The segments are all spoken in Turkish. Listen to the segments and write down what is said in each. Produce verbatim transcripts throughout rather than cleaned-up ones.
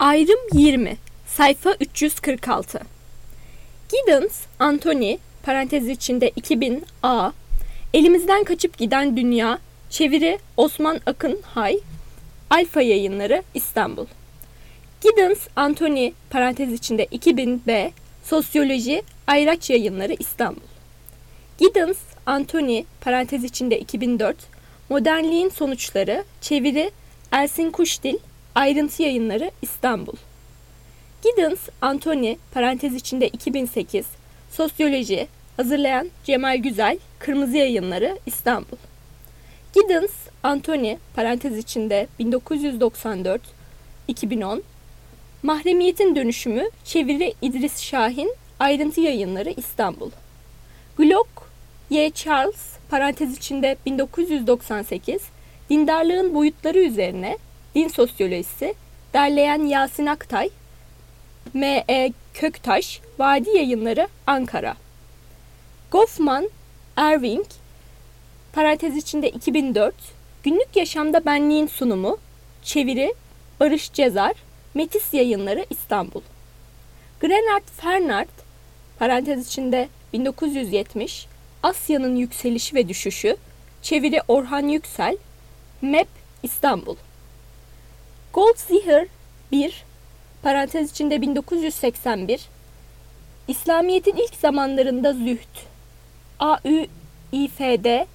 Ayrım yirmi, sayfa üç yüz kırk altı. Giddens, Anthony, parantez içinde iki bin A, Elimizden Kaçıp Giden Dünya, çeviri Osman Akın Hay, Alfa Yayınları, İstanbul. Giddens, Anthony, parantez içinde iki bin B, Sosyoloji, Ayraç Yayınları, İstanbul. Giddens, Anthony, parantez içinde iki bin dört, Modernliğin Sonuçları, çeviri Ersin Kuşdil, Ayrıntı Yayınları, İstanbul. Giddens, Anthony, parantez içinde iki bin sekiz, Sosyoloji, hazırlayan Cemal Güzel, Kırmızı Yayınları, İstanbul. Giddens, Anthony, parantez içinde bin dokuz yüz doksan dört iki bin on, Mahremiyetin Dönüşümü, çeviri İdris Şahin, Ayrıntı Yayınları, İstanbul. Glock, Y. Charles, parantez içinde bin dokuz yüz doksan sekiz, Dindarlığın Boyutları Üzerine, Din Sosyolojisi, derleyen Yasin Aktay, M E Köktaş, Vadi Yayınları, Ankara. Goffman, Erving, parantez içinde iki bin dört, Günlük Yaşamda Benliğin Sunumu, çeviri Barış Cezar, Metis Yayınları, İstanbul. Grenard Fernand, parantez içinde bin dokuz yüz yetmiş, Asya'nın Yükselişi ve Düşüşü, çeviri Orhan Yüksel, M E P, İstanbul. Goldziher bir, parantez içinde bin dokuz yüz seksen bir, İslamiyet'in ilk zamanlarında zühd, A Ü İ F D,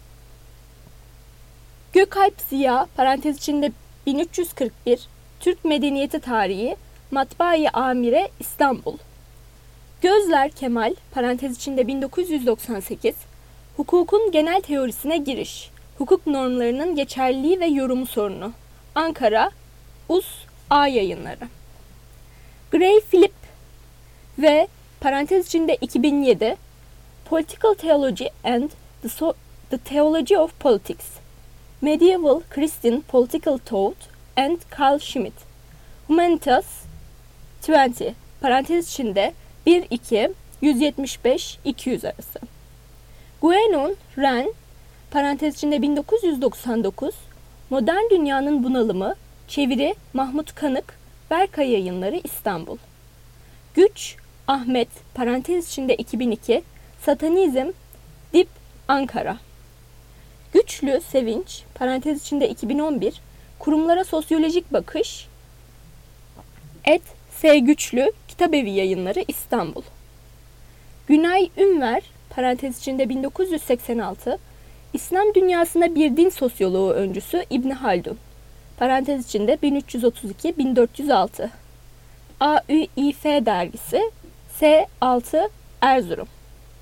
Gökalp Ziya, parantez içinde bin üç yüz kırk bir, Türk Medeniyeti Tarihi, Matbaa-i Amire, İstanbul. Gözler Kemal, parantez içinde bin dokuz yüz doksan sekiz, Hukukun Genel Teorisine Giriş, Hukuk Normlarının Geçerliliği ve Yorumu Sorunu, Ankara, U S A Yayınları. Gray Philip ve parantez içinde iki bin yedi, Political Theology and the, so- the Theology of Politics, Medieval Christian Political Thought and Carl Schmitt, Humanitas yirmi, parantez içinde bir iki, yüz yetmiş beş iki yüz arası. Guénon, Ren, parantez içinde bin dokuz yüz doksan dokuz, Modern Dünyanın Bunalımı, çeviri Mahmut Kanık, Berkay Yayınları, İstanbul. Güç, Ahmet, parantez içinde iki bin iki, Satanizm, Dip, Ankara. Güçlü, Sevinç, parantez içinde iki bin on bir, Kurumlara Sosyolojik Bakış, Et S. Güçlü, Kitabevi Yayınları, İstanbul. Günay Ünver, parantez içinde bin dokuz yüz seksen altı, İslam Dünyasında Bir Din Sosyoloğu Öncüsü İbni Haldun, parantez içinde bin üç yüz otuz iki bin dört yüz altı, A Ü İ F Dergisi, S altı, Erzurum.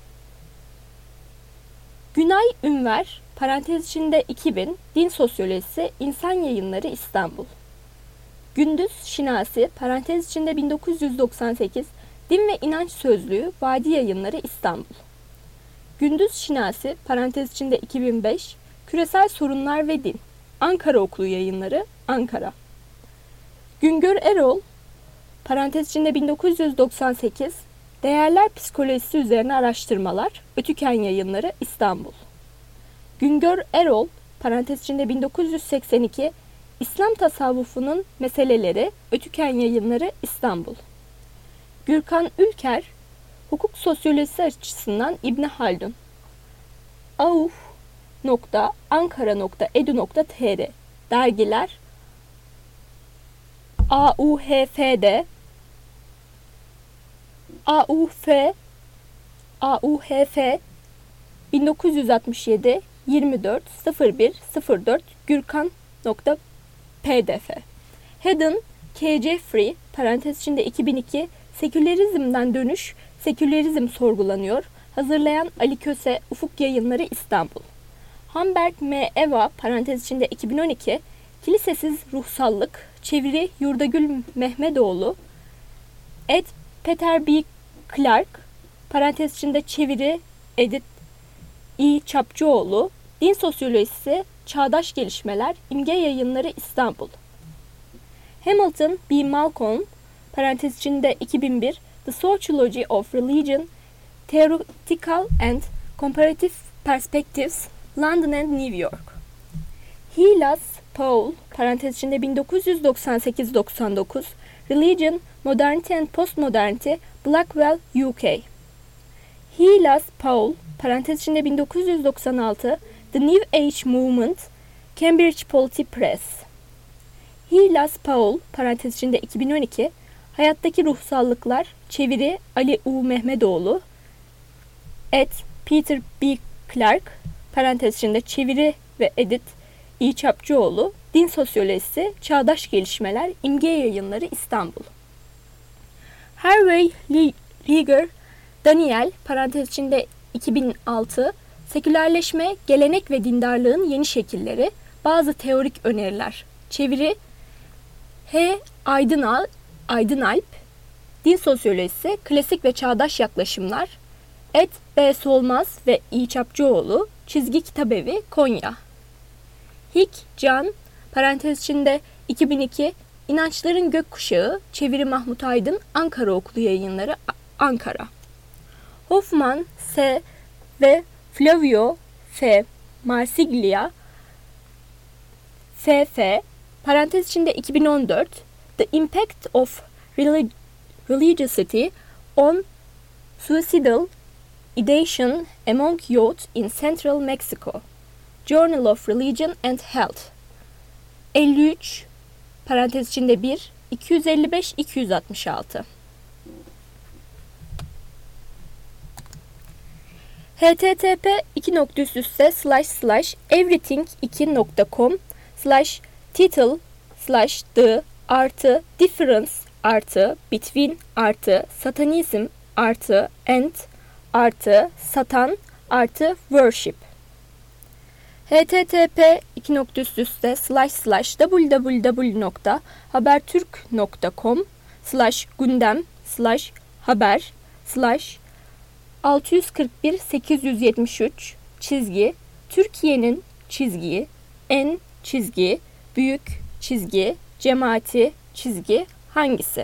Günay Ünver, parantez içinde iki bin, Din Sosyolojisi, İnsan Yayınları, İstanbul. Gündüz Şinasi, parantez içinde bin dokuz yüz doksan sekiz, Din ve İnanç Sözlüğü, Vadi Yayınları, İstanbul. Gündüz Şinasi, parantez içinde iki bin beş, Küresel Sorunlar ve Din, Ankara Okulu Yayınları, Ankara. Güngör Erol, parantez içinde bin dokuz yüz doksan sekiz, Değerler Psikolojisi Üzerine Araştırmalar, Ötüken Yayınları, İstanbul. Güngör Erol, parantez içinde bin dokuz yüz seksen iki, İslam Tasavvufu'nun Meseleleri, Ötüken Yayınları, İstanbul. Gürkan Ülker, Hukuk Sosyolojisi Açısından İbni Haldun, a u f nokta ankara nokta e d u nokta t r, dergiler A U H F D, A U F, A U H F bin dokuz yüz altmış yedi yirmi dört sıfır bir sıfır dört Gürkan nokta P D F. Haddon, K. Jeffrey, parantez içinde iki bin iki, Sekülerizmden Dönüş, Sekülerizm Sorgulanıyor, hazırlayan Ali Köse, Ufuk Yayınları, İstanbul. Hamberg M. Eva, parantez içinde iki bin on iki, Kilisesiz Ruhsallık, çeviri Yurdagül Mehmetoğlu, Ed Peter B. Clark, parantez içinde çeviri Edith İ. Çapçıoğlu, Din Sosyolojisi, Çağdaş Gelişmeler, İmge Yayınları, İstanbul. Hamilton B. Malcolm, parantez içinde iki bin bir, The Sociology of Religion, Theoretical and Comparative Perspectives, London and New York. Hilas, Paul, parantez içinde bin dokuz yüz doksan sekiz doksan dokuz, Religion, Modernity and Postmodernity, Blackwell, U K. Hylas Paul, parantez içinde bin dokuz yüz doksan altı, The New Age Movement, Cambridge Polity Press. Hylas Paul, parantez içinde iki bin on iki, Hayattaki Ruhsallıklar, çeviri Ali U. Mehmetoğlu, et Peter B. Clark, parantez içinde çeviri ve edit İ. Çapçıoğlu, Din Sosyolojisi, Çağdaş Gelişmeler, İmge Yayınları, İstanbul. Harvey Rieger, Daniel, parantez içinde iki bin altı, Sekülerleşme, Gelenek ve Dindarlığın Yeni Şekilleri, Bazı Teorik Öneriler, çeviri H. Aydınal, Aydınalp, Din Sosyolojisi, Klasik ve Çağdaş Yaklaşımlar, et B. Solmaz ve İ. Çapçıoğlu, Çizgi Kitabevi, Konya. Hick, Can, parantez içinde iki bin iki, İnançların Gökkuşağı, çeviri Mahmut Aydın, Ankara Okulu Yayınları, Ankara. Hoffman, S. ve Flavio F. Marsiglia, F F, parantez içinde iki bin on dört, The Impact of Relig- Religiosity on Suicidal Ideation Among Youth in Central Mexico, Journal of Religion and Health, elli üç, parantez içinde bir, iki yüz elli beş iki yüz altmış altı. http iki nokta üst üste slash slash everything iki nokta com slash title slash the artı difference artı between artı satanism artı and artı satan artı worship. http iki nokta üst üste slash slash www nokta habertürk nokta com slash gündem slash haber slash altı yüz kırk bir sekiz yüz yetmiş üç çizgi Türkiye'nin çizgi en çizgi büyük çizgi cemaati çizgi hangisi?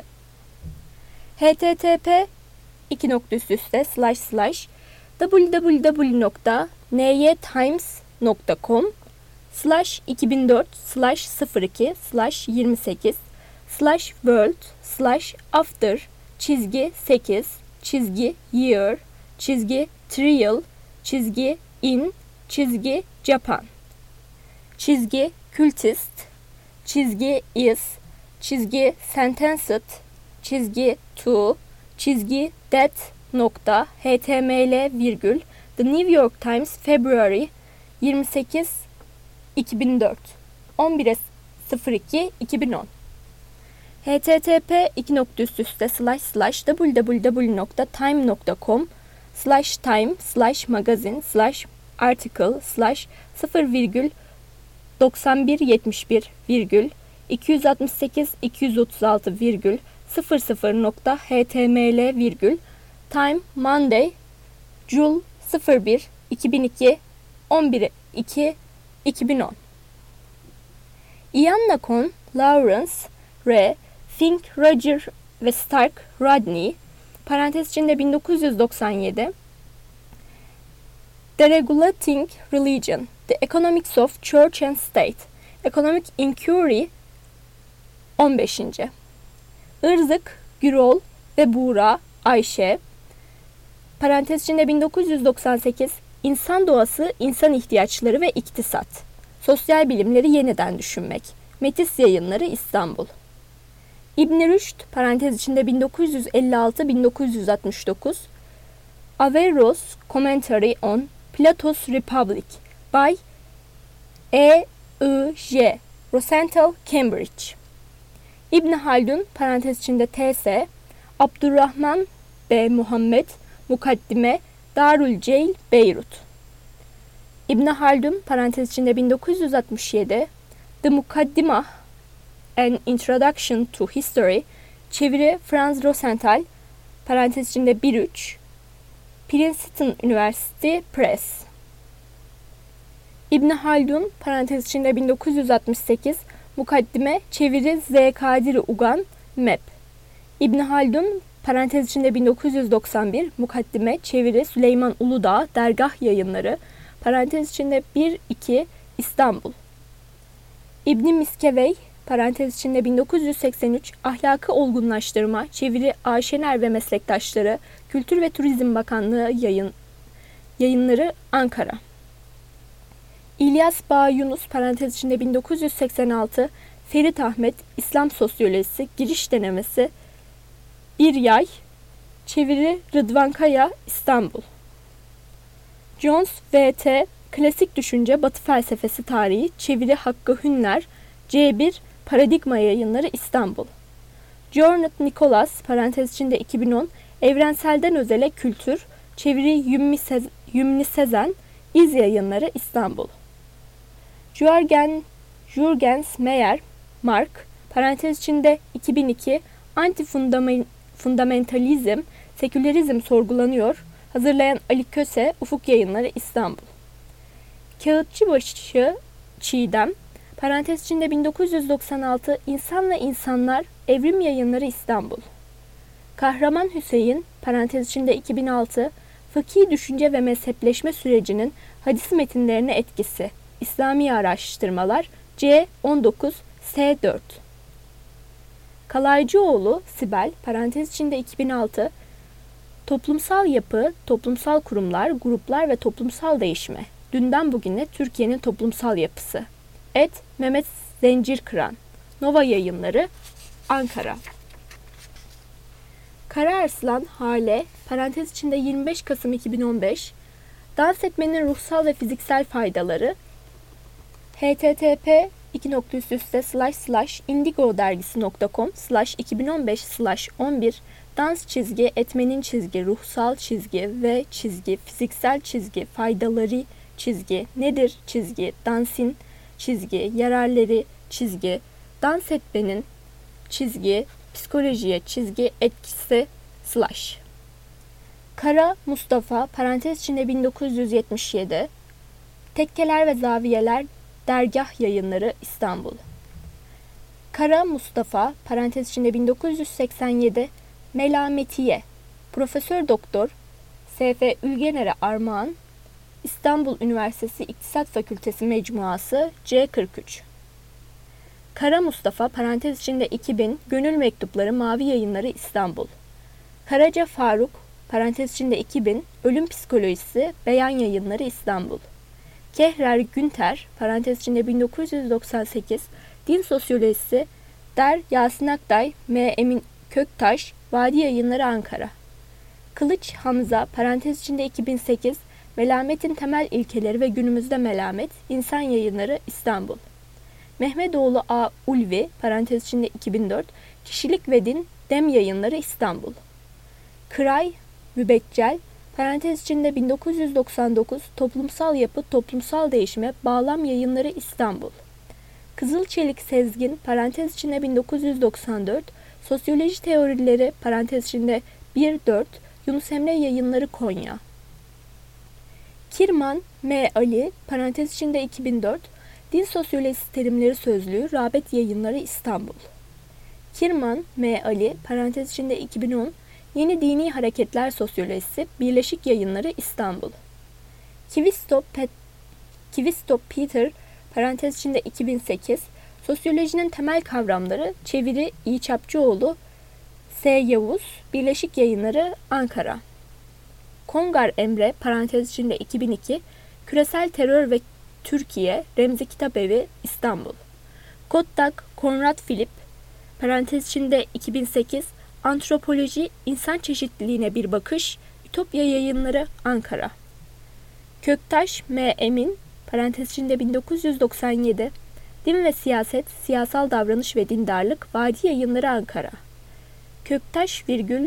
http iki nokta üst üste slash slash www nokta nytimes nokta com slash iki bin dört slash sıfır iki slash yirmi sekiz slash world slash after çizgi sekiz çizgi year çizgi trial çizgi in çizgi Japan çizgi cultist çizgi is çizgi sentenced çizgi to çizgi that nokta html virgül The New York Times February yirmi sekiz iki bin dört on bir sıfır iki iki bin on http iki nokta üst üste slash slash www nokta time nokta com slash time slash magazine slash article slash sıfır virgül doksan bir yetmiş bir virgül iki yüz altmış sekiz iki yüz otuz altı virgül sıfır sıfır nokta html virgül time Monday Jul sıfır bir iki bin iki on bir iki iki bin on Ian Nacon, Lawrence R. Fink, Roger ve Stark, Rodney, parantez içinde bin dokuz yüz doksan yedi, Deregulating Religion, The Economics of Church and State, Economic Inquiry, on beşinci Irzık, Gürol ve Buğra, Ayşe, parantez içinde bin dokuz yüz doksan sekiz, İnsan Doğası, İnsan İhtiyaçları ve İktisat, Sosyal Bilimleri Yeniden Düşünmek, Metis Yayınları, İstanbul. İbn Rüşd, parantez içinde bin dokuz yüz elli altı bin dokuz yüz altmış dokuz, Averroes Commentary on Plato's Republic by E I J Rosenthal, Cambridge. İbn Haldun, parantez içinde T S, Abdurrahman B. Muhammed, Mukaddime, Darül Ceil, Beyrut. İbn Haldun, parantez içinde bin dokuz yüz altmış yedi, The Mukaddimah, An Introduction to History, çeviri Franz Rosenthal, parantez içinde bir üç, Princeton University Press. İbn Haldun, parantez içinde bin dokuz yüz altmış sekiz, Mukaddime, çeviri Z. Kadiri Ugan, M E P. İbn Haldun, parantez içinde bin dokuz yüz doksan bir, Mukaddime, çeviri Süleyman Uludağ, Dergah Yayınları, parantez içinde bir iki, İstanbul. İbn Miskevey, parantez içinde bin dokuz yüz seksen üç, Ahlakı Olgunlaştırma, çeviri Ayşener ve Meslektaşları, Kültür ve Turizm Bakanlığı yayın, yayınları Ankara. İlyas Bağ Yunus, parantez içinde bin dokuz yüz seksen altı, Ferit Ahmet, İslam Sosyolojisi, Giriş Denemesi, Bir Yay, çeviri Rıdvan Kaya, İstanbul. Jones V T, Klasik Düşünce, Batı Felsefesi Tarihi, çeviri Hakkı Hünner, C bir, Paradigma Yayınları, İstanbul. Jornet Nicholas, parantez içinde iki bin on, Evrenselden Özele Kültür, çeviri Yümni, Sez- Yümni Sezen, İz Yayınları, İstanbul. Jürgen, Jürgens Meyer, Mark, parantez içinde iki bin iki, Antifundamentalizm, Sekülerizm Sorgulanıyor, hazırlayan Ali Köse, Ufuk Yayınları, İstanbul. Kağıtçıbaşı Çiğdem, parantez içinde bin dokuz yüz doksan altı, İnsan ve İnsanlar, Evrim Yayınları, İstanbul. Kahraman Hüseyin, parantez içinde iki bin altı, Fıkhi Düşünce ve Mezhepleşme Sürecinin Hadis Metinlerine Etkisi, İslami Araştırmalar, C on dokuz, S dört. Kalaycıoğlu Sibel, parantez içinde iki bin altı, Toplumsal Yapı, Toplumsal Kurumlar, Gruplar ve Toplumsal Değişme, Dünden Bugüne Türkiye'nin Toplumsal Yapısı, Et Mehmet Zencirkıran, Nova Yayınları, Ankara. Kararslan Hale, parantez içinde yirmi beş Kasım iki bin on beş, Dans etmenin ruhsal ve fiziksel faydaları, http iki nokta üst üste slash slash indigo dergisi nokta com slash iki bin on beş slash on bir dans çizgi, etmenin çizgi, ruhsal çizgi ve çizgi, fiziksel çizgi, faydaları çizgi, nedir çizgi, dansin çizgi, yararları çizgi, dans etmenin çizgi, psikolojiye çizgi, etkisi slash. Kara Mustafa, parantez içinde bin dokuz yüz yetmiş yedi, Tekkeler ve Zaviyeler, Dergah Yayınları, İstanbul. Kara Mustafa, parantez içinde bin dokuz yüz seksen yedi, Melametiye, Profesör Doktor S F Ülgener'e armağan, İstanbul Üniversitesi İktisat Fakültesi Mecmuası, C kırk üç. Kara Mustafa, parantez içinde iki bin, Gönül Mektupları, Mavi Yayınları, İstanbul. Karaca Faruk, parantez içinde iki bin, Ölüm Psikolojisi, Beyan Yayınları, İstanbul. Kehrer Günter, parantez içinde bin dokuz yüz doksan sekiz, Din Sosyolojisi, Der Yasin Aktay, M. Emin Köktaş, Vadi Yayınları, Ankara. Kılıç Hamza, parantez içinde iki bin sekiz, Melametin Temel İlkeleri ve Günümüzde Melamet, İnsan Yayınları, İstanbul. Mehmetoğlu A. Ulvi, parantez içinde iki bin dört, Kişilik ve Din, Dem Yayınları, İstanbul. Kıray Mübeccel, parantez içinde bin dokuz yüz doksan dokuz, Toplumsal Yapı, Toplumsal Değişime, Bağlam Yayınları, İstanbul. Kızılçelik Sezgin, parantez içinde bin dokuz yüz doksan dört, Sosyoloji Teorileri, parantez içinde bir dört, Yunus Emre Yayınları, Konya. Kirman M. Ali, parantez içinde iki bin dört, Din Sosyolojisi Terimleri Sözlüğü, Rağbet Yayınları, İstanbul. Kirman M. Ali, parantez içinde iki bin on, Yeni Dini Hareketler Sosyolojisi, Birleşik Yayınları, İstanbul. Kivistop, Pet- Kivistop Peter, parantez içinde iki bin sekiz, Sosyolojinin Temel Kavramları, çeviri İ. Çapçıoğlu, S. Yavuz, Birleşik Yayınları, Ankara. Kongar Emre, parantez içinde iki bin iki, Küresel Terör ve Türkiye, Remzi Kitabevi, İstanbul. Kottak, Konrad Philipp, parantez içinde iki bin sekiz, Antropoloji, İnsan Çeşitliliğine Bir Bakış, Ütopya Yayınları, Ankara. Köktaş M. Emin, parantez içinde bin dokuz yüz doksan yedi, Din ve Siyaset, Siyasal Davranış ve Dindarlık, Vadi Yayınları, Ankara. Köktaş virgül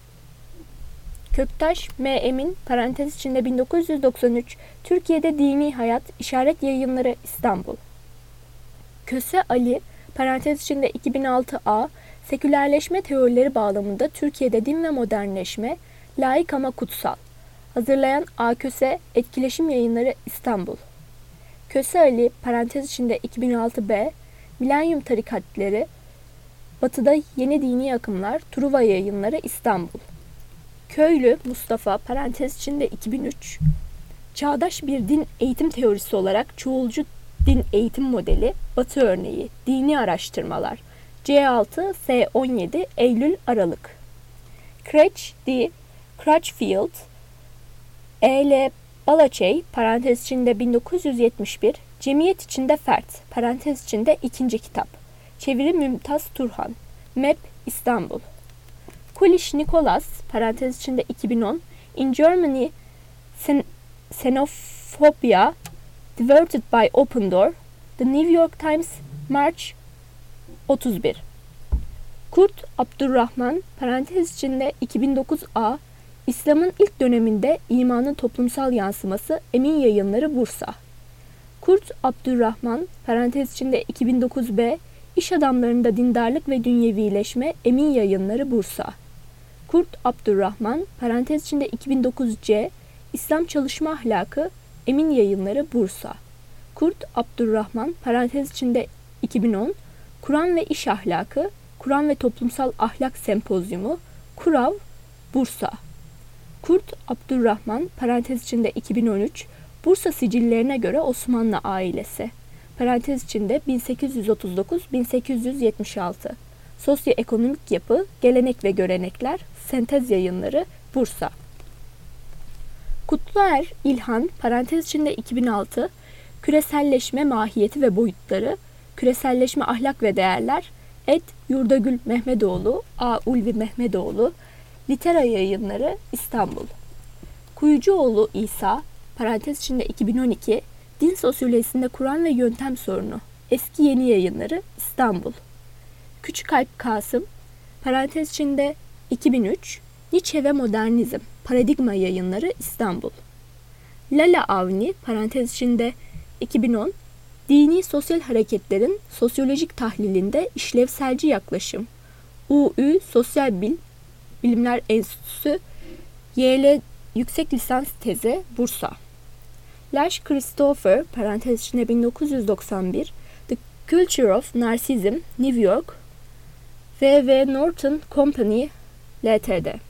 Köktaş M. Emin, parantez içinde bin dokuz yüz doksan üç, Türkiye'de Dini Hayat, İşaret Yayınları, İstanbul. Köse Ali, parantez içinde iki bin altı A, Sekülerleşme Teorileri Bağlamında Türkiye'de Din ve Modernleşme, Laik ama Kutsal. Hazırlayan A. Köse, Etkileşim Yayınları, İstanbul. Köse Ali, parantez içinde iki bin altı B, Milenyum Tarikatleri, Batı'da Yeni Dini Akımlar, Truva Yayınları, İstanbul. Köylü Mustafa, parantez içinde iki bin üç, Çağdaş bir din eğitim teorisi olarak çoğulcu din eğitim modeli, Batı örneği, dini araştırmalar, C altı S on yedi Eylül Aralık. Cratch D. Crutchfield, E L Balaçey, parantez içinde bin dokuz yüz yetmiş bir, Cemiyet içinde Fert, parantez içinde ikinci kitap. Çeviri Mümtaz Turhan, M E P İstanbul. Kuliş Nikolas, parantez içinde iki bin on, In Germany, Sen Xenophobia, Diverted by Open Door, The New York Times, March otuz bir. Kurt Abdurrahman, parantez içinde iki bin dokuz A, İslam'ın ilk döneminde imanın toplumsal yansıması, Emin Yayınları, Bursa. Kurt Abdurrahman, parantez içinde iki bin dokuz B, İş adamlarında dindarlık ve dünyevileşme, Emin Yayınları, Bursa. Kurt Abdurrahman, parantez içinde iki bin dokuz C, İslam çalışma ahlakı, Emin Yayınları, Bursa. Kurt Abdurrahman, parantez içinde iki bin on, Kur'an ve İş Ahlakı, Kur'an ve Toplumsal Ahlak Sempozyumu, Kurav, Bursa. Kurt Abdurrahman, parantez içinde iki bin on üç, Bursa sicillerine göre Osmanlı ailesi, parantez içinde bin sekiz yüz otuz dokuz - bin sekiz yüz yetmiş altı. Sosyoekonomik yapı, gelenek ve görenekler, Sentez Yayınları, Bursa. Kutluer İlhan, parantez içinde iki bin altı, Küreselleşme mahiyeti ve boyutları, Küreselleşme ahlak ve değerler, Ed Yurdagül Mehmetoğlu, A. Ulvi Mehmetoğlu, Litera Yayınları, İstanbul. Kuyucuoğlu İsa, parantez içinde iki bin on iki, Din Sosyolojisinde Kur'an ve Yöntem Sorunu, Eski Yeni Yayınları, İstanbul. Küçükalp Kasım, parantez içinde iki bin üç, Nietzsche ve Modernizm, Paradigma Yayınları, İstanbul. Lala Avni, parantez içinde iki bin on, Dini sosyal hareketlerin sosyolojik tahlilinde işlevselci yaklaşım, U Ü Sosyal Bil, Bilimler Enstitüsü, Y L Yüksek Lisans Tezi, Bursa. Lash Christopher, parantez içinde bin dokuz yüz doksan bir, The Culture of Narcissism, New York, V V Norton Company, L T D.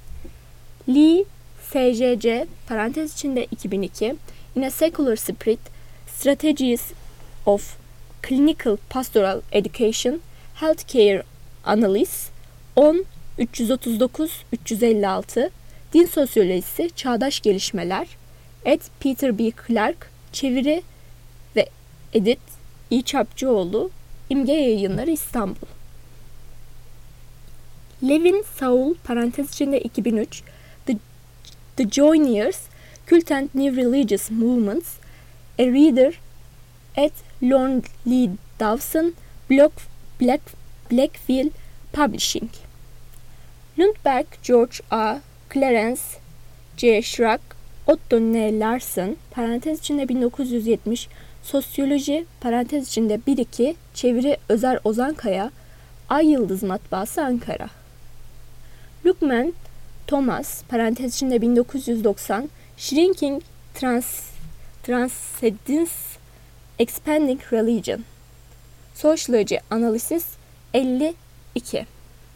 Lee, S J C, parantez içinde iki bin iki, In a Secular Spirit, Strategies of Clinical Pastoral Education, Healthcare Analysis, on üç yüz otuz dokuz üç yüz elli altı, Din Sosyolojisi, Çağdaş Gelişmeler, Ed Peter B. Clark, çeviri ve edit İ. Çapçıoğlu, İmge Yayınları, İstanbul. Levin Saul, parantez içinde iki bin üç, The, The Joiners, Cult and New Religious Movements, A Reader, at Lorne Lee Dawson, Block, Black, Blackfield Publishing. Lundberg, George A. Clarence C. Schrack, Otto N. Larsen, parantez içinde bin dokuz yüz yetmiş, Sosyoloji, parantez içinde bir iki, çeviri Özer Ozankaya, Ay Yıldız Matbaası, Ankara. Luckman, Thomas, parantez içinde bin dokuz yüz doksan, Shrinking Trans, Transcendence, Expanding Religion. Sociology Analysis, elli iki.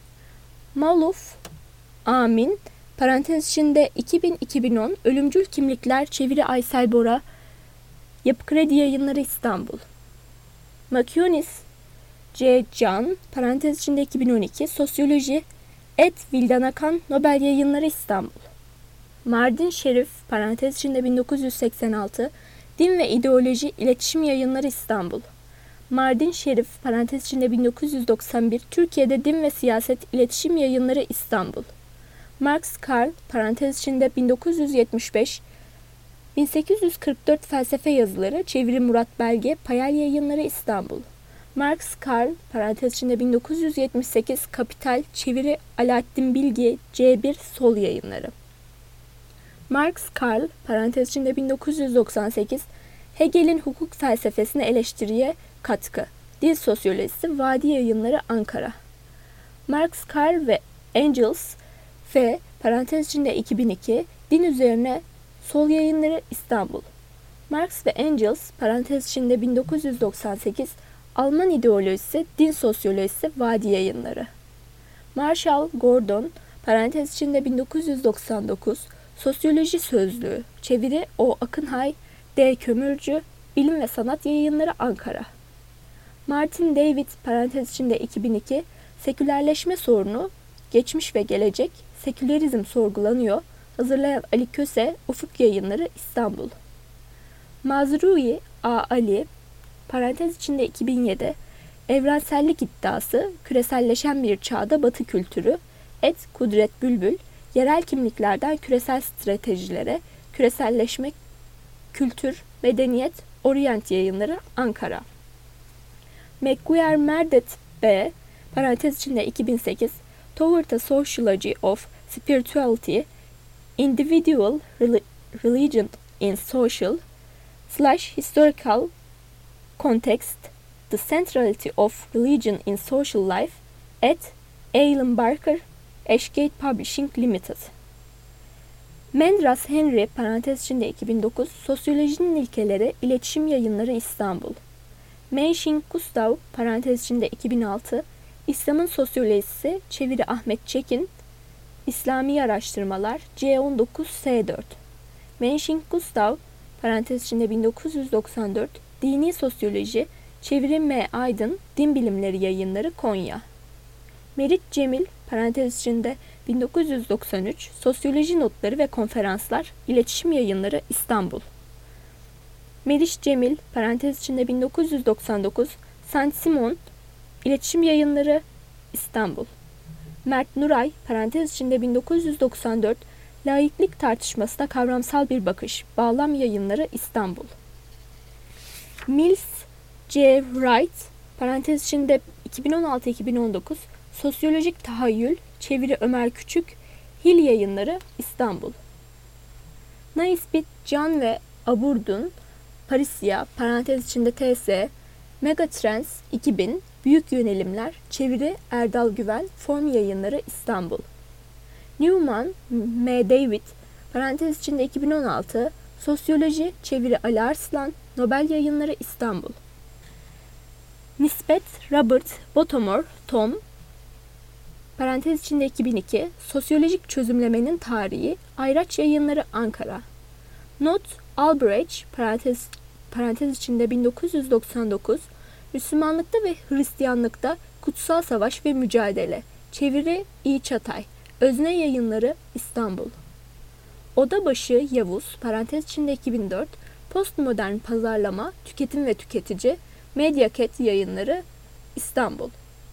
Maluf, Amin, parantez içinde iki bin iki bin on, Ölümcül Kimlikler, çeviri Aysel Bora, Yapı Kredi Yayınları, İstanbul. Makunis, C. Can, parantez içinde iki bin on iki, Sosyoloji, et Vildan Akan, Nobel Yayınları, İstanbul. Mardin Şerif, parantez içinde bin dokuz yüz seksen altı, Din ve İdeoloji, İletişim Yayınları, İstanbul. Mardin Şerif, parantez içinde bin dokuz yüz doksan bir, Türkiye'de Din ve Siyaset, İletişim Yayınları, İstanbul. Marx Karl, parantez içinde bin dokuz yüz yetmiş beş, bin sekiz yüz kırk dört Felsefe Yazıları, çeviri Murat Belge, Payal Yayınları, İstanbul. Marx Karl, parantez içinde bin dokuz yüz yetmiş sekiz, Kapital, çeviri Alaaddin Bilgi, C bir Sol Yayınları. Marx Karl, parantez içinde bin dokuz yüz doksan sekiz, Hegel'in hukuk felsefesine eleştiriye katkı, Dil Sosyolojisi, Vadi Yayınları, Ankara. Marx Karl ve Engels, F, parantez içinde iki bin iki, Din üzerine Sol Yayınları, İstanbul. Marx ve Engels, parantez içinde bin dokuz yüz doksan sekiz, Alman İdeolojisi, Din Sosyolojisi, Vadi Yayınları. Marshall Gordon, parantez içinde bin dokuz yüz doksan dokuz, Sosyoloji Sözlüğü, çeviri O. Akınhay, D. Kömürcü, Bilim ve Sanat Yayınları Ankara. Martin David parantez içinde iki bin iki Sekülerleşme Sorunu, Geçmiş ve Gelecek, Sekülerizm Sorgulanıyor. Hazırlayan Ali Köse, Ufuk Yayınları İstanbul. Mazrui A. Ali parantez içinde iki bin yedi Evrensellik iddiası, küreselleşen bir çağda Batı kültürü, Et Kudret Bülbül, yerel kimliklerden küresel stratejilere, küreselleşme, kültür, medeniyet, Orient Yayınları Ankara. McGuire Merdet B. parantez içinde iki bin sekiz Toward the Sociology of Spirituality, Individual Religion in Social slash Historical Context, The Centrality of Religion in Social Life at Alan Barker, Ashgate Publishing Limited. Mendras Henry parantez içinde iki bin dokuz Sosyolojinin İlkeleri, İletişim Yayınları İstanbul. Menşin Gustav parantez içinde iki bin altı İslam'ın Sosyolojisi, çeviri Ahmet Çekin, İslami Araştırmalar C on dokuz S dört. Menşin Gustav parantez içinde bin dokuz yüz doksan dört Dini Sosyoloji, çeviri M. Aydın, Din Bilimleri Yayınları Konya. Merit Cemil parantez içinde bin dokuz yüz doksan üç Sosyoloji Notları ve Konferanslar, İletişim Yayınları İstanbul. Meriç Cemil parantez içinde bin dokuz yüz doksan dokuz Saint Simon, İletişim Yayınları İstanbul. Mert Nuray parantez içinde bin dokuz yüz doksan dört Laiklik Tartışmasına Kavramsal Bir Bakış, Bağlam Yayınları İstanbul. Mills C. Wright parantez içinde iki bin on altı iki bin on dokuz Sosyolojik Tahayyül, çeviri Ömer Küçük, Hil Yayınları İstanbul. Naisbit Can ve Aburdun, Parisya parantez içinde T S, Megatrends iki bin, Büyük Yönelimler, çeviri Erdal Güven, Form Yayınları İstanbul. Newman M. David parantez içinde iki bin on altı Sosyoloji, çeviri Ali Arslan, Nobel Yayınları İstanbul. Nispet Robert Bottomore Tom parantez içinde iki bin iki Sosyolojik Çözümlemenin Tarihi, Ayraç Yayınları Ankara. Not Albrecht parantez, parantez içinde bin dokuz yüz doksan dokuz Müslümanlıkta ve Hristiyanlıkta Kutsal Savaş ve Mücadele, çeviri İ. Çatay, Özne Yayınları İstanbul. Odabaşı Yavuz parantez içinde iki bin dört Postmodern Pazarlama, Tüketim ve Tüketici, Medyaket Yayınları İstanbul.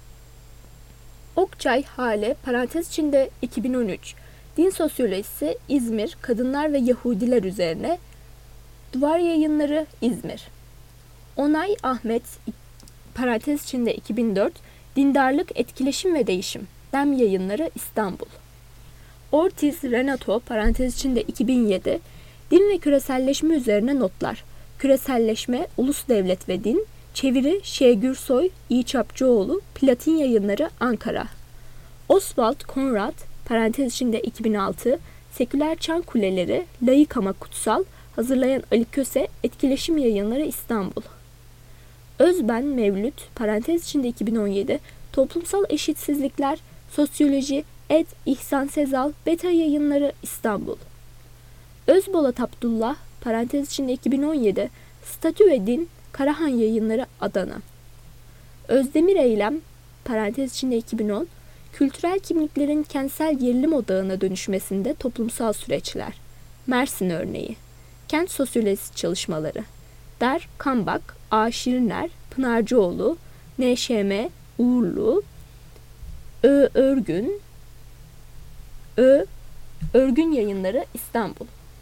Okçay Hale parantez içinde iki bin on üç Din Sosyolojisi, İzmir, Kadınlar ve Yahudiler üzerine, Duvar Yayınları İzmir. Onay Ahmet parantez içinde iki bin dört Dindarlık, Etkileşim ve Değişim, Dem Yayınları İstanbul. Ortiz Renato parantez içinde iki bin yedi Din ve Küreselleşme üzerine notlar, Küreselleşme, Ulus Devlet ve Din, çeviri Ş. Gürsoy, İ. Çapçıoğlu, Platin Yayınları Ankara. Oswald Conrad parantez içinde iki bin altı Seküler Çan Kuleleri, Laik ama Kutsal, hazırlayan Ali Köse, Etkileşim Yayınları İstanbul. Özben Mevlüt parantez içinde iki bin on yedi Toplumsal Eşitsizlikler, Sosyoloji, Ed İhsan Sezal, Beta Yayınları İstanbul. Özbolat Abdullah parantez içinde iki bin on yedi Statü ve Din, Karahan Yayınları Adana. Özdemir Eylem parantez içinde iki bin on Kültürel kimliklerin kentsel gerilim odağına dönüşmesinde toplumsal süreçler, Mersin örneği. Kent sosyolojisi çalışmaları, Der Kambak, A. Şiriner, Pınarcıoğlu, N Ş M Uğurlu, Ö. Örgün, Ö. Örgün Yayınları İstanbul.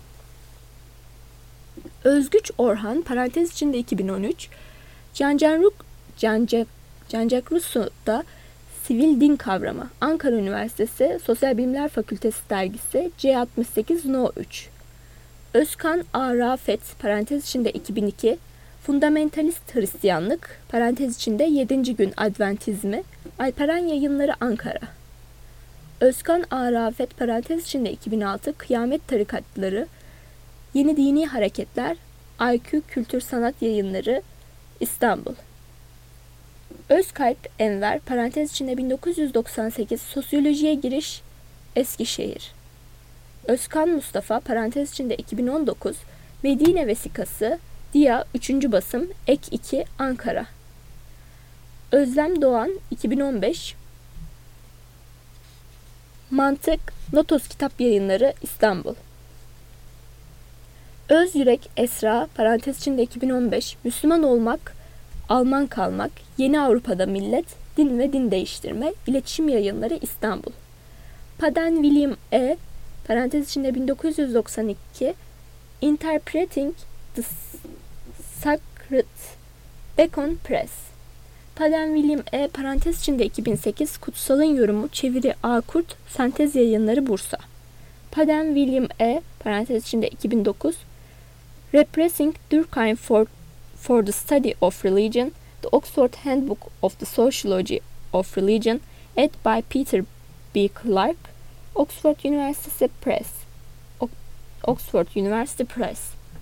Özgüç Orhan parantez içinde iki bin on üç Cancanruk Cancak Cancak Russo'da Sivil Din Kavramı, Ankara Üniversitesi Sosyal Bilimler Fakültesi Dergisi C altmış sekiz No üç. Özkan A. Rafet parantez içinde iki bin iki Fundamentalist Hristiyanlık parantez içinde yedinci Gün Adventizmi, Alperen Yayınları Ankara. Özkan A. Rafet parantez içinde iki bin altı Kıyamet Tarikatları, Yeni Dini Hareketler, I Q Kültür Sanat Yayınları İstanbul. Özkalp Enver parantez içinde bin dokuz yüz doksan sekiz Sosyolojiye Giriş, Eskişehir. Özkan Mustafa parantez içinde iki bin on dokuz Medine Vesikası, Dia üçüncü basım Ek iki Ankara. Özlem Doğan iki bin on beş. Mantık Lotos Kitap Yayınları İstanbul. Özyürek Esra parantez içinde iki bin on beş. Müslüman olmak, Alman kalmak, Yeni Avrupa'da millet, din ve din değiştirme, İletişim Yayınları İstanbul. Paden William E. parantez içinde bin dokuz yüz doksan iki. Interpreting the Sacred Bacon Press. Paden William E. parantez içinde iki bin sekiz. Kutsalın Yorumu Çeviri A. Kurt Sentez Yayınları Bursa. Paden William E. parantez içinde iki bin dokuz. Repressing Durkheim for, for the Study of Religion, The Oxford Handbook of the Sociology of Religion, ed by Peter B. Clark, Oxford University Press. O- Oxford University Press.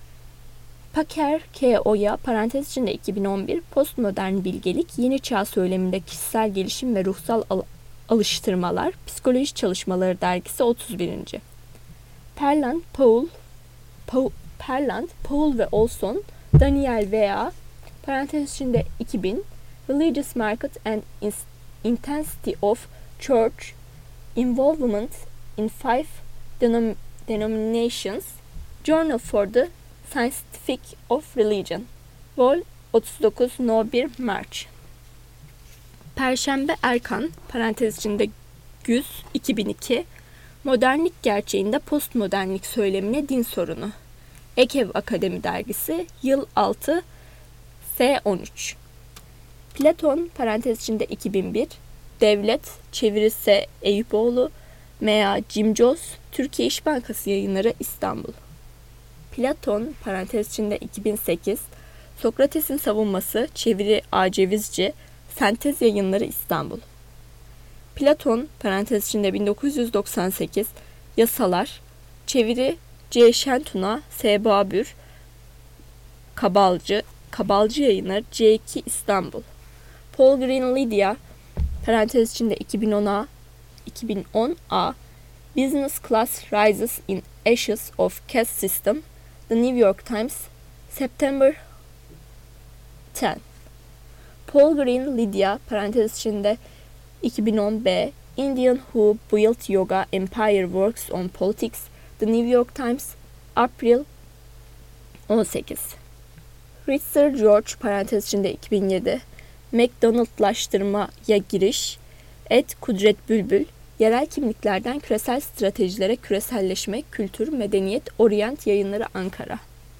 Paker K. Oya parantez içinde iki bin on bir. Postmodern Bilgelik, Yeni Çağ Söyleminde Kişisel Gelişim ve Ruhsal Al- Alıştırmalar, Psikoloji Çalışmaları Dergisi otuz birinci. Perland, Paul, Paul Perland, Paul ve Olson, Daniel V A parantez içinde iki bin. Religious Market and Intensity of Church Involvement in Five denom- Denominations, Journal for the Scientific of Religion, Vol. otuz dokuz No bir March. Perşembe Erkan parantez içinde Güz iki bin iki. Modernlik gerçeğinde postmodernlik söylemine din sorunu. Ekev Akademi Dergisi Yıl altı S on üç. Platon parantez içinde iki bin bir. Devlet çevirisi Eyüpoğlu M A Cimcoz Türkiye İş Bankası Yayınları İstanbul. Platon parantez içinde iki bin sekiz. Sokrates'in Savunması çeviri A Cevizci Sentez Yayınları İstanbul. Platon parantez içinde bin dokuz yüz doksan sekiz. Yasalar çeviri C. Şentuna S. Babür Kabalcı Kabalcı Yayınları C iki İstanbul. Paul Green Lydia parantez içinde iki bin on iki bin on A Business Class Rises in Ashes of Caste System, The New York Times, September tenth. Paul Green Lydia parantez içinde iki bin on B Indian Who Built Yoga Empire Works on Politics, The New York Times, April on sekiz. Ritzer George parantez içinde iki bin yedi. McDonald'laştırmaya giriş. Ed Kudret Bülbül. Yerel kimliklerden küresel stratejilere küreselleşme, kültür, medeniyet, Orient Yayınları Ankara.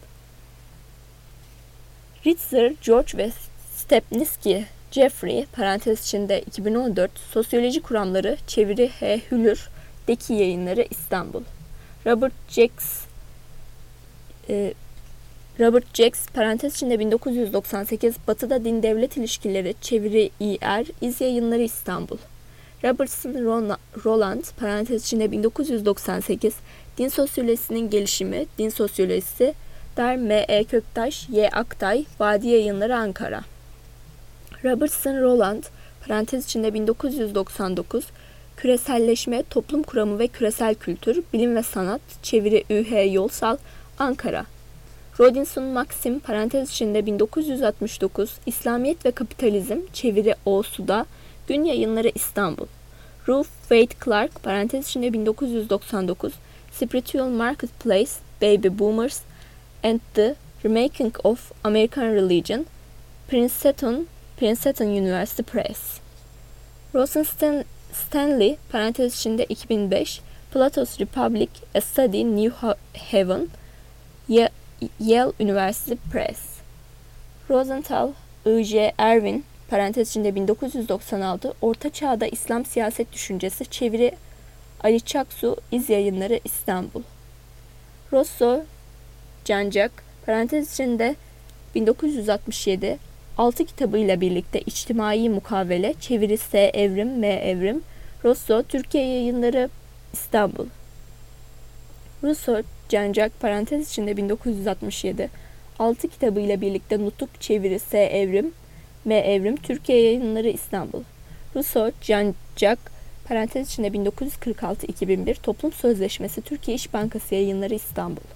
Ritzer George ve Stepniski Jeffrey parantez içinde iki bin on dört. Sosyoloji Kuramları çeviri H. Hülür Deki Yayınları İstanbul. Robert Jacks e, Robert Jacks parantez içinde bin dokuz yüz doksan sekiz. Batı'da Din Devlet İlişkileri çeviri İ R İz Yayınları İstanbul. Robertson Roland parantez içinde bin dokuz yüz doksan sekiz. Din Sosyolojisinin Gelişimi Din Sosyolojisi Der M E Köktaş Y Aktay Vadi Yayınları Ankara. Robertson Roland parantez içinde bin dokuz yüz doksan dokuz. Küreselleşme, Toplum Kuramı ve Küresel Kültür, Bilim ve Sanat, çeviri Ü H Yolsal, Ankara. Rodinson Maxim parantez içinde bin dokuz yüz altmış dokuz. İslamiyet ve Kapitalizm, çeviri O Suda, Gün Yayınları İstanbul. Ruth Wade Clark parantez içinde bin dokuz yüz doksan dokuz. Spiritual Marketplace, Baby Boomers and the Remaking of American Religion, Princeton, Princeton University Press. Rosenstein Stanley parantez içinde iki bin beş. Plato's Republic, A Study New Haven, Yale University Press. Rosenthal I J Erwin parantez içinde bin dokuz yüz doksan altı. Orta Çağ'da İslam Siyaset Düşüncesi, çeviri Ali Çaksu İz Yayınları İstanbul. Rosso Cancak parantez içinde bin dokuz yüz altmış yedi. altı kitabıyla birlikte İçtimai Mukavele, çeviri S. Evrim M. Evrim, Rosso Türkiye Yayınları İstanbul. Rosso Cancak parantez içinde bin dokuz yüz altmış yedi. altı kitabıyla birlikte Nutuk, çeviri S. Evrim M. Evrim, Türkiye Yayınları İstanbul. Rosso Cancak parantez içinde bin dokuz yüz kırk altı iki bin bir. Toplum Sözleşmesi, Türkiye İş Bankası Yayınları İstanbul.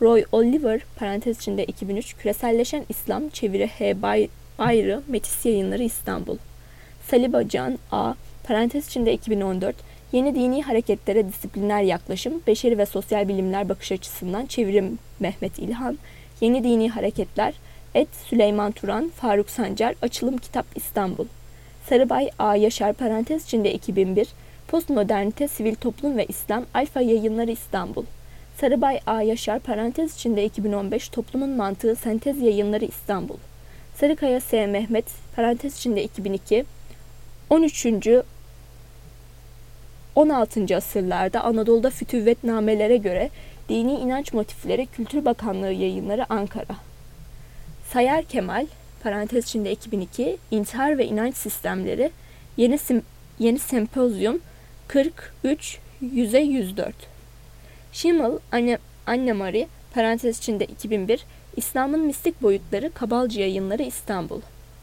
Roy Oliver, parantez içinde iki bin üç, Küreselleşen İslam, çeviri H. Bay- Bayrı, Metis Yayınları İstanbul. Saliba Can A, parantez içinde iki bin on dört, Yeni Dini Hareketlere Disipliner Yaklaşım, Beşeri ve Sosyal Bilimler Bakış Açısından, çevirim Mehmet İlhan, Yeni Dini Hareketler, Et Süleyman Turan, Faruk Sancar, Açılım Kitap İstanbul. Sarıbay A. Yaşar, parantez içinde iki bin bir, Postmodernite, Sivil Toplum ve İslam, Alfa Yayınları İstanbul. Sarıbay A. Yaşar, parantez içinde iki bin on beş, Toplumun Mantığı, Sentez Yayınları İstanbul. Sarıkaya S. Mehmet, parantez içinde iki bin iki, on üçüncü on altıncı asırlarda Anadolu'da fütüvvetnamelere göre dini inanç motifleri, Kültür Bakanlığı Yayınları Ankara. Sayar Kemal, parantez içinde iki bin iki, İntihar ve İnanç Sistemleri, Yeni, Sim, Yeni Sempozyum, kırk üç yüze yüz dört. Schimmel, Anne, Anne Marie, parantez içinde iki bin bir, İslam'ın Mistik Boyutları, Kabalcı Yayınları İstanbul.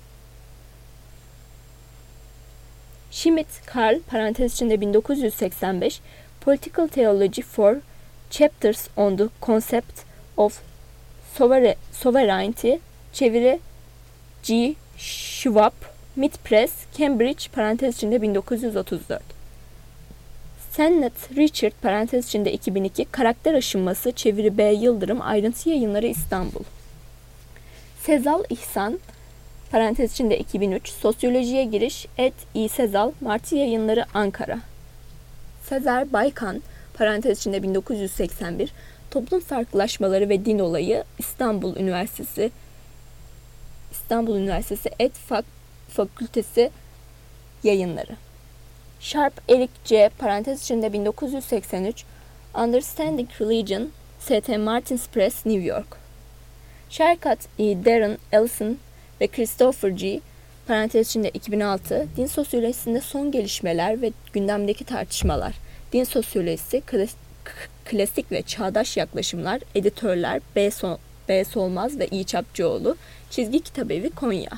Schmidt, Karl, parantez içinde bin dokuz yüz seksen beş, Political Theology for Chapters on the Concept of Sovereignty, çeviri G. Schwab, Mid Press, Cambridge, parantez içinde bin dokuz yüz otuz dört. Sennett Richard, parantez içinde iki bin iki, Karakter Aşınması, çeviri B. Yıldırım, Ayrıntı Yayınları İstanbul. Sezal İhsan, parantez içinde iki bin üç, Sosyolojiye Giriş, Et İ. Sezal, Martı Yayınları Ankara. Sezer Baykan, parantez içinde bin dokuz yüz seksen bir, Toplum Farklılaşmaları ve Din Olayı, İstanbul Üniversitesi, İstanbul Üniversitesi Et Fak Fakültesi Yayınları. Sharp Eric C, parantez içinde bin dokuz yüz seksen üç, Understanding Religion, S T Martins Press, New York. Sherkat E. Darren Ellison ve Christopher G, parantez içinde iki bin altı, Din Sosyolojisinde Son Gelişmeler ve Gündemdeki Tartışmalar, Din Sosyolojisi, Klasik ve Çağdaş Yaklaşımlar, Editörler B. Sol B. Solmaz ve İ. Çapçıoğlu, Çizgi Kitabevi, Konya.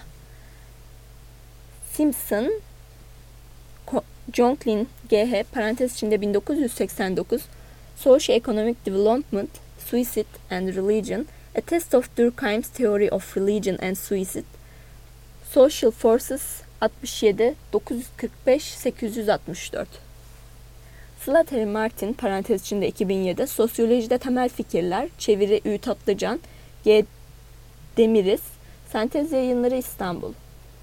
Simpson, Jonklin G H, parantez içinde bin dokuz yüz seksen dokuz, Socio-Economic Development, Suicide and Religion, A Test of Durkheim's Theory of Religion and Suicide, Social Forces, altmış yedi, dokuz yüz kırk beş, sekiz yüz altmış dört. Slattery Martin, parantez içinde iki bin yedi, Sosyolojide Temel Fikirler, çeviri Ü. Tatlıcan, G. Demiris, Sentez Yayınları İstanbul.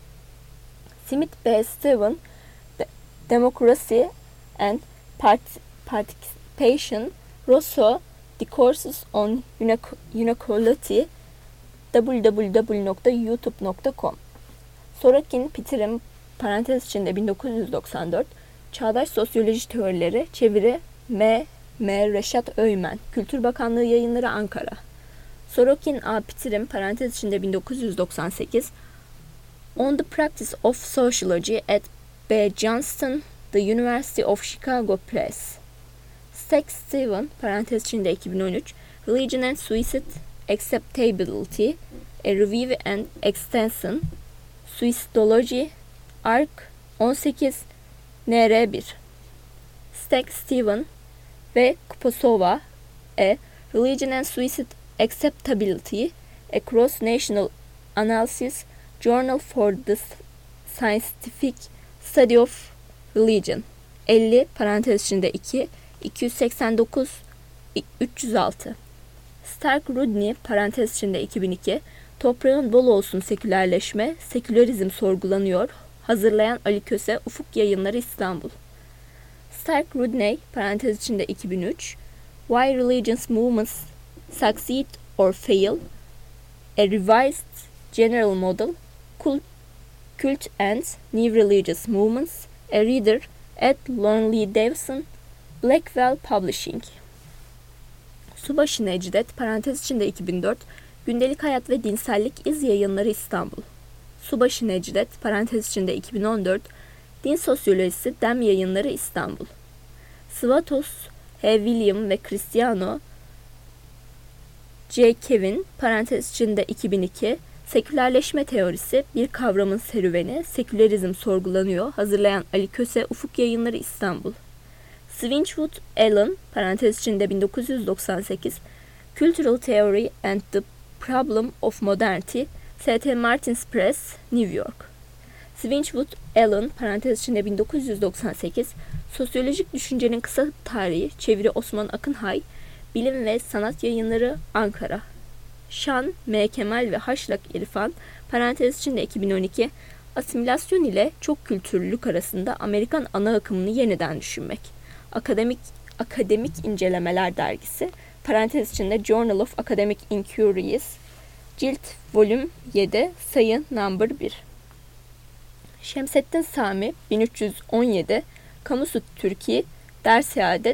Smith B. Steven, De- Democracy and Part- Participation, Rousseau, Discourses on Inequality, w w w nokta youtube nokta com. Sorokin Peter'in, parantez içinde bin dokuz yüz doksan dört, Çağdaş Sosyoloji Teorileri, çeviri M. M. Reşat Öymen, Kültür Bakanlığı Yayınları Ankara. Sorokin A. Peter'in, parantez içinde bin dokuz yüz doksan sekiz, On the Practice of Sociology at B. Johnston, The University of Chicago Press. Stack Steven, parantez içinde iki bin on üç, Religion and Suicide, Acceptability, A Review and Extension, Suicidology, Ark on sekiz, N R bir. Stack Steven ve Kuposova, E. Religion and Suicide Acceptability, A Cross-National Analysis, Journal for the Scientific Study of Religion, elli, parantez içinde iki, iki yüz seksen dokuz, üç yüz altı. Stark Rudney, parantez içinde iki bin iki, Toprağın Bol Olsun Sekülerleşme, Sekülerizm Sorgulanıyor, hazırlayan Ali Köse, Ufuk Yayınları İstanbul. Stark Rudney, parantez içinde iki bin üç, Why Religious Movements Succeed or Fail, A Revised General Model, Cult, Cult and New Religious Movements, A Reader at Lonely Davidson, Blackwell Publishing. Subaşı Necdet, parantez içinde iki bin dört, Gündelik Hayat ve Dinsellik, İz Yayınları İstanbul. Subaşı Necdet, parantez içinde iki bin on dört, Din Sosyolojisi, Dem Yayınları İstanbul. Svatos, H. William ve Cristiano C. Kevin, parantez içinde iki bin iki, Sekülerleşme Teorisi, Bir Kavramın Serüveni, Sekülerizm Sorgulanıyor, hazırlayan Ali Köse, Ufuk Yayınları İstanbul. Swinchwood Allen, parantez içinde bin dokuz yüz doksan sekiz, Cultural Theory and the Problem of Modernity, S T Martins Press, New York. Swinchwood Allen, parantez içinde bin dokuz yüz doksan sekiz, Sosyolojik Düşüncenin Kısa Tarihi, çeviri Osman Akınhay, Bilim ve Sanat Yayınları, Ankara. Şan, M. Kemal ve Haşlak İrfan, parantez içinde iki bin on iki, Asimilasyon ile çok kültürlülük arasında Amerikan ana akımını yeniden düşünmek. Akademik Akademik İncelemeler Dergisi, parantez içinde Journal of Academic Inquiries, Cilt Volüm yedi, Sayı Number bir. Şemsettin Sami, bin üç yüz on yedi, Kamusut Türkiye, Ders-i Adet.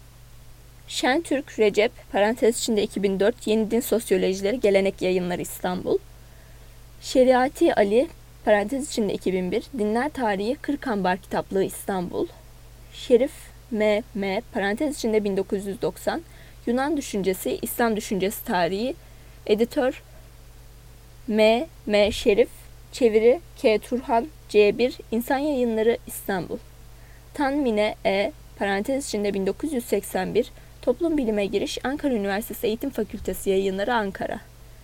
Şentürk Recep, parantez içinde iki bin dört, Yeni Din Sosyolojileri, Gelenek Yayınları, İstanbul. Şeriati Ali, parantez içinde iki bin bir, Dinler Tarihi, Kırkambar Kitaplığı, İstanbul. Şerif M. M. parantez içinde bin dokuz yüz doksan, Yunan Düşüncesi, İslam Düşüncesi Tarihi, Editör M. M. Şerif, çeviri K. Turhan, C bir, İnsan Yayınları, İstanbul. Tan Mine E. parantez içinde bin dokuz yüz seksen bir, Toplum Bilime Giriş, Ankara Üniversitesi Eğitim Fakültesi Yayınları, Ankara.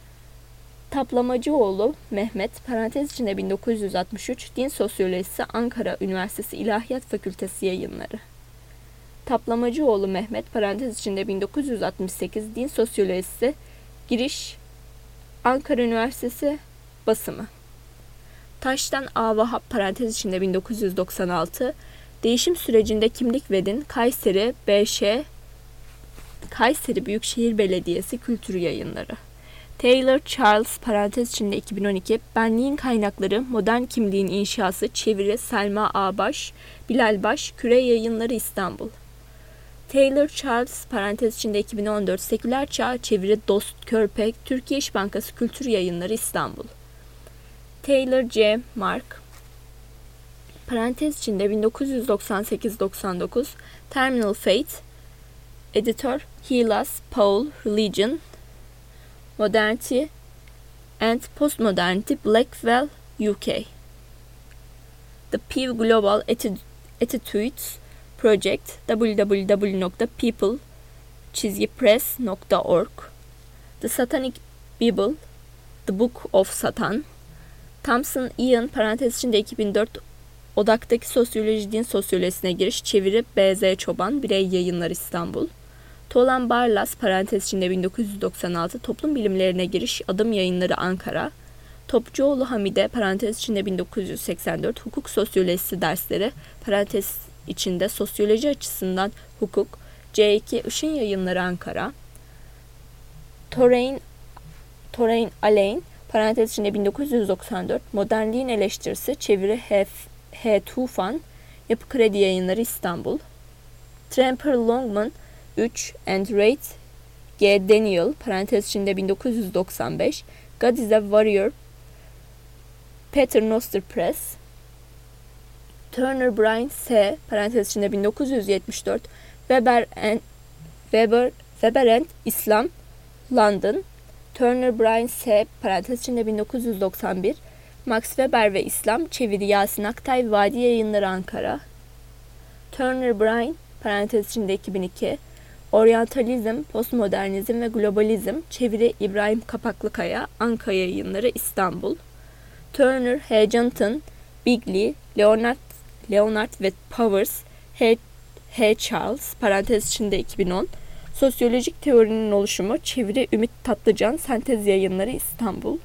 Taplamacıoğlu Mehmet, parantez içinde bin dokuz yüz altmış üç, Din Sosyolojisi, Ankara Üniversitesi İlahiyat Fakültesi Yayınları. Taplamacıoğlu Mehmet, parantez içinde bin dokuz yüz altmış sekiz, Din Sosyolojisi, Giriş, Ankara Üniversitesi Basımı. Taştan A. Vahap, parantez içinde bin dokuz yüz doksan altı, Değişim Sürecinde Kimlik ve Din, Kayseri B Ş, Kayseri Büyükşehir Belediyesi Kültür Yayınları. Taylor Charles, parantez içinde iki bin on iki, Benliğin Kaynakları, Modern Kimliğin İnşası, çeviri Selma Ağbaş, Bilal Baş, Küre Yayınları, İstanbul. Taylor Charles, parantez içinde iki bin on dört, Seküler Çağ, çeviri Dost Körpek, Türkiye İş Bankası Kültür Yayınları, İstanbul. Taylor C. Mark, parantez içinde bin dokuz yüz doksan sekiz doksan dokuz, Terminal Fate, editör Heelas, Paul, Religion, Modernity and Postmodernity, Blackwell, U K. The Pew Global Attitudes Project, w w w nokta people press nokta org. The Satanic Bible, The Book of Satan. Thompson Ian, parantez içinde iki bin dört, Odak'taki Sosyoloji Din Sosyolojisine Giriş, çeviri B Z Çoban, Birey Yayınları, İstanbul. Tolan Barlas, parantez içinde bin dokuz yüz doksan altı, Toplum Bilimlerine Giriş, Adım Yayınları, Ankara. Topçuoğlu Hamide, parantez içinde bin dokuz yüz seksen dört, Hukuk Sosyolojisi Dersleri, parantez içinde Sosyoloji Açısından Hukuk, C iki, Işın Yayınları, Ankara. Torain, Torain Alain, parantez içinde bin dokuz yüz doksan dört, Modernliğin Eleştirisi, çeviri H. H. Tufan, Yapı Kredi Yayınları, İstanbul. Tramper Longman üç, and Rate G. Daniel, parantez içinde bin dokuz yüz doksan beş, God is a Warrior, Pater Noster Press. Turner Bryan S., parantez içinde bin dokuz yüz yetmiş dört, Weber and, Weber, Weber and İslam, London. Turner Bryan S., parantez içinde bin dokuz yüz doksan bir, Max Weber ve İslam, çeviri Yasin Aktay, Vadi Yayınları, Ankara. Turner Bryan, parantez içinde iki bin iki, Oryantalizm, Postmodernizm ve Globalizm, çeviri İbrahim Kapaklıkaya, Ankara Yayınları, İstanbul. Turner, H. Jonathan, Bigley, Leonard, Leonard ve Powers, H. H. Charles, parantez içinde iki bin on, Sosyolojik Teorinin Oluşumu, çeviri Ümit Tatlıcan, Sentez Yayınları, İstanbul.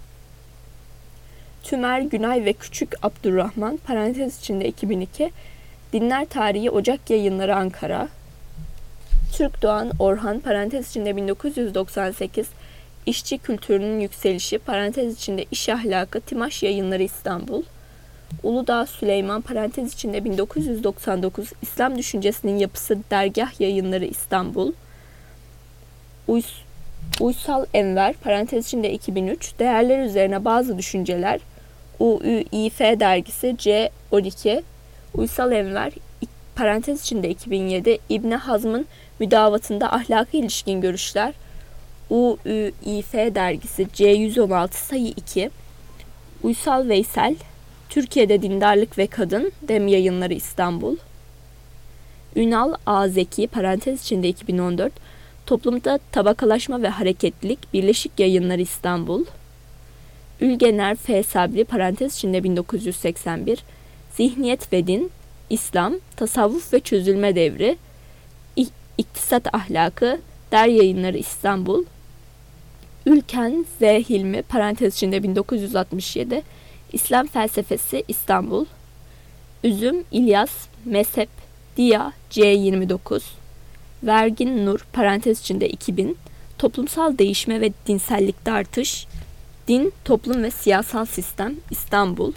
Tümer Günay ve Küçük Abdurrahman, parantez içinde iki bin iki, Dinler Tarihi, Ocak Yayınları, Ankara. Türk Doğan Orhan, parantez içinde bin dokuz yüz doksan sekiz, İşçi Kültürünün Yükselişi, parantez içinde İş Ahlakı, Timaş Yayınları, İstanbul. Uludağ Süleyman, parantez içinde bin dokuz yüz doksan dokuz, İslam Düşüncesinin Yapısı, Dergah Yayınları, İstanbul. Uys Uysal Enver, parantez içinde iki bin üç, Değerler Üzerine Bazı Düşünceler, U Ü İ F Dergisi, C on iki. Uysal Enver, parantez içinde iki bin yedi, İbni Hazm'ın Müdavatında Ahlaka İlişkin Görüşler, U Ü İ F Dergisi, C yüz on altı, sayı iki. Uysal Veysel, Türkiye'de Dindarlık ve Kadın, Dem Yayınları, İstanbul. Ünal A. Zeki, parantez içinde iki bin on dört, Toplumda Tabakalaşma ve Hareketlilik, Birleşik Yayınları İstanbul. Ülgener F. Sabri, parantez içinde bin dokuz yüz seksen bir. Zihniyet ve Din, İslam, Tasavvuf ve Çözülme Devri, İktisat Ahlakı, Der Yayınları İstanbul. Ülken Z. Hilmi, parantez içinde bin dokuz yüz altmış yedi. İslam Felsefesi, İstanbul. Üzüm İlyas, Mezhep, Dia, C yirmi dokuz. Vergin Nur, parantez içinde iki bin. Toplumsal Değişme ve Dinsellikte Artış, Din, Toplum ve Siyasal Sistem, İstanbul.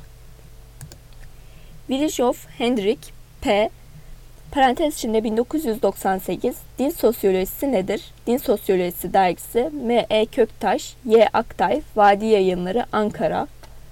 Virchow Hendrik, P. Parantez içinde bin dokuz yüz doksan sekiz. Din Sosyolojisi Nedir? Din Sosyolojisi Dergisi, M E Köktaş, Y Aktay, Vadi Yayınları, Ankara.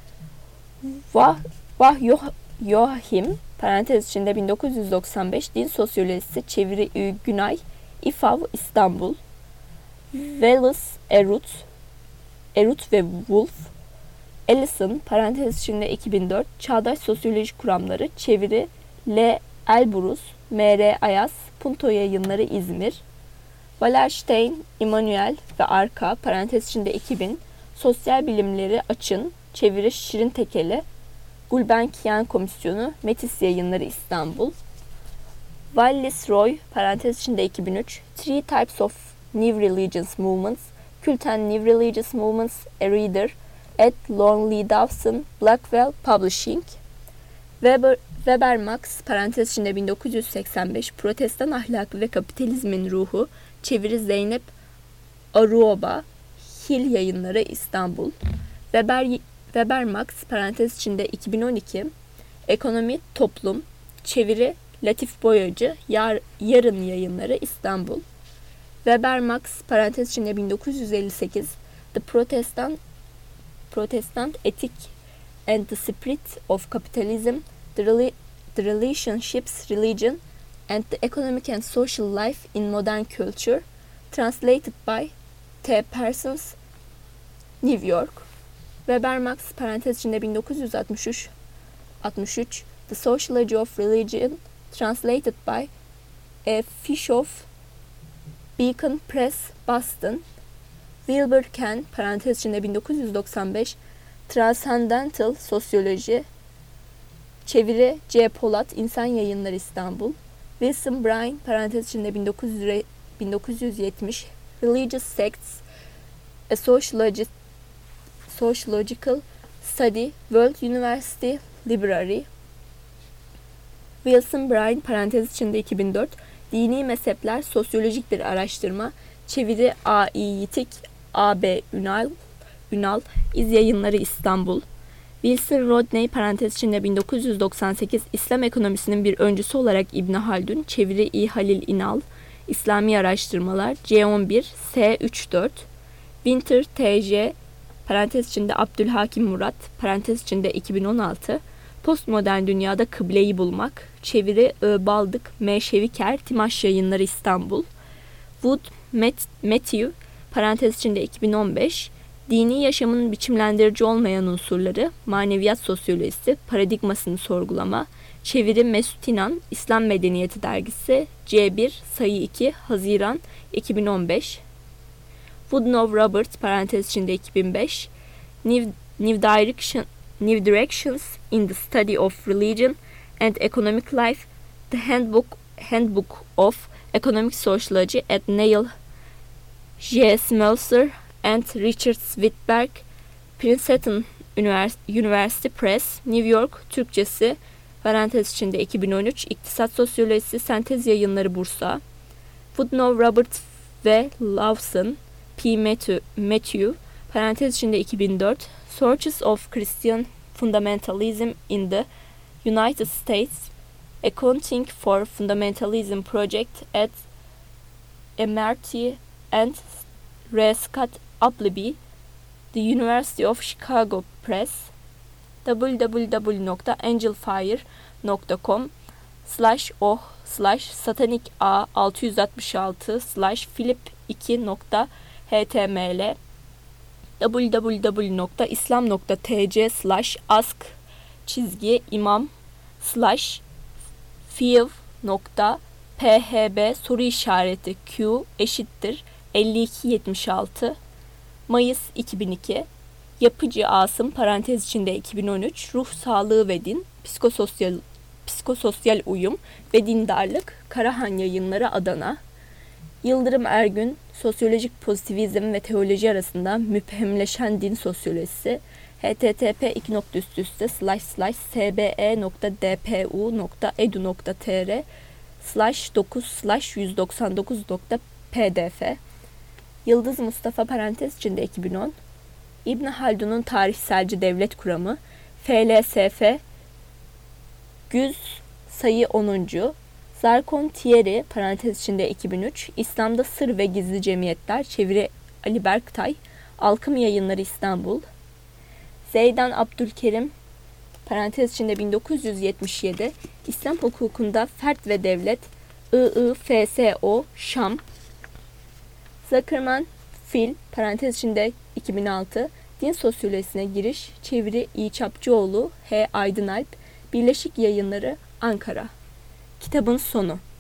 Vah, Vah Yohim, parantez içinde bin dokuz yüz doksan beş. Din Sosyolojisi, Çeviri Ü. Günay, İFAV, İstanbul. Wallace, Erut, Erut ve Wolf. Ellison, parantez içinde iki bin dört. Çağdaş Sosyoloji Kuramları, Çeviri L. Elbrus, M R Ayas, Punto Yayınları, İzmir. Wallerstein, Immanuel ve Arka, parantez içinde iki bin. Sosyal Bilimleri Açın, Çeviri Şirin Tekeli. Gulbenkian Komisyonu, Metis Yayınları, İstanbul. Wallis Roy, parantez içinde iki bin üç. Three Types of New Religious Movements, Cult and New Religious Movements, A Reader, at Longley Dawson, Blackwell Publishing. Weber, Weber Max, parantez içinde bin dokuz yüz seksen beş. Protestan Ahlakı ve Kapitalizmin Ruhu, Çeviri Zeynep Aruoba, Hill Yayınları, İstanbul. Weber, Weber Max, parantez içinde iki bin on iki. Ekonomi, Toplum, Çeviri Latif Boyacı, Yar, Yarın Yayınları, İstanbul. Weber Max, parantez içinde bin dokuz yüz elli sekiz. The Protestant, Protestant Ethic and the Spirit of Capitalism, the, Rel- the Relationships, Religion, and the Economic and Social Life in Modern Culture, translated by T. Parsons, New York. Weber Max, parantez içinde bin dokuz yüz altmış üç. altmış üç. The Sociology of Religion, translated by E. Fishoff, Beacon Press, Boston. Wilbur Ken, parantez içinde bin dokuz yüz doksan beş. Transcendental Sosyoloji, Çeviri C. Polat, İnsan Yayınları, İstanbul. Wilson Bryan, parantez içinde bin dokuz yüz yetmiş. Religious Sects, A Sociologi- Sociological Study, World University Library. Wilson Bryan, parantez içinde iki bin dört. Dini Mezhepler, Sosyolojik bir Araştırma, Çeviri A. İ. Yitik, A. B. Ünal, Ünal, İz Yayınları, İstanbul. Wilson Rodney, parantez içinde bin dokuz yüz doksan sekiz. İslam ekonomisinin bir öncüsü olarak İbn Haldun, Çeviri İ. Halil İnal, İslami Araştırmalar, C on bir, S üç dört. Winter, T J, parantez içinde Abdülhakim Murat, parantez içinde iki bin on altı. Postmodern Dünyada Kıbleyi Bulmak, Çeviri Ö. Baldık, M. Şeviker, Timaş Yayınları, İstanbul. Wood, Matt, Matthew, parantez içinde iki bin on beş. Dini yaşamın biçimlendirici olmayan unsurları, maneviyat sosyolojisi, paradigmasını sorgulama, çeviri Mesut İnan, İslam Medeniyeti Dergisi, C bir, sayı iki, Haziran iki bin on beş. Woodnow Robert, parantez içinde iki bin beş. New, New, Direction, New Directions in the Study of Religion and Economic Life, The Handbook, Handbook of Economic Sociology at Neil J. Smelser and Richard Whitberg, Princeton University Press, New York, Türkçesi, parantez içinde iki bin on üç, İktisat Sosyolojisi, Sentez Yayınları, Bursa. Woodnow Robert ve Lawson, P. Matthew, Matthew, parantez içinde iki bin dört, Sources of Christian Fundamentalism in the United States, Accounting for Fundamentalism Project at M R T and R. Scott Appleby, The University of Chicago Press, w w w nokta angelfire nokta com slash oh slash satanik a altı yüz altmış altı slash philip iki nokta html, w w w nokta islam nokta t c slash ask çizgi imam slash fiv nokta phb soru işareti q eşittir elli iki yetmiş altı, Mayıs iki bin iki, Yapıcı Asım parantez içinde iki bin on üç, Ruh Sağlığı ve Din, Psikososyal, Psikososyal Uyum ve Dindarlık, Karahan Yayınları Adana, Yıldırım Ergün, Sosyolojik Pozitivizm ve Teoloji arasında müphemleşen din sosyolojisi, http iki nokta üst üste slash slash sbe.dpu.edu.tr slash dokuz slash yüz doksan dokuz nokta pdf, Yıldız Mustafa parantez içinde iki bin on, İbn Haldun'un Tarihselci Devlet Kuramı, F L S F Güz sayı onuncu, Zarkon Thierry parantez içinde iki bin üç, İslam'da Sır ve Gizli Cemiyetler, çeviri Ali Berktay, Alkım Yayınları İstanbul, Zeydan Abdülkerim parantez içinde bin dokuz yüz yetmiş yedi, İslam hukukunda Fert ve Devlet, I I F S O Şam, Zuckerman Phil parantez içinde iki bin altı, Din Sosyolojisine Giriş, çeviri İ. Çapçıoğlu, H. Aydınalp, Birleşik Yayınları, Ankara. Kitabın sonu.